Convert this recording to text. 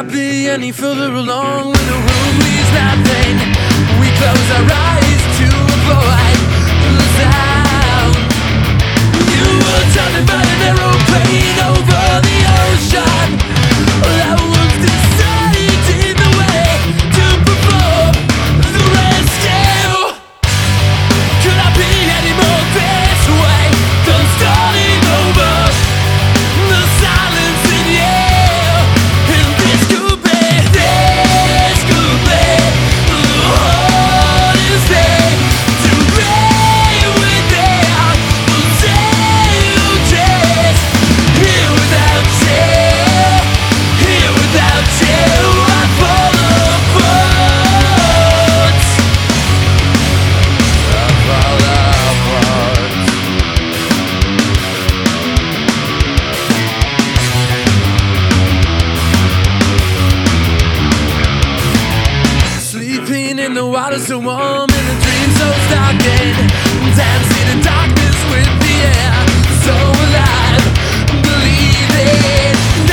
be any further along when the room leaves nothing. We close our eyes to avoid the sound. You were driving by an aeroplane over the ocean. I was deciding the way to perform the rescue. Could I be any more this way than starting over? The silence in you, and this could be the hardest thing to be without the changes. Here without you, I fall apart. I fall apart. Sleeping in the water so warm, in a dream so starkened, dancing in darkness with the air so alive, believing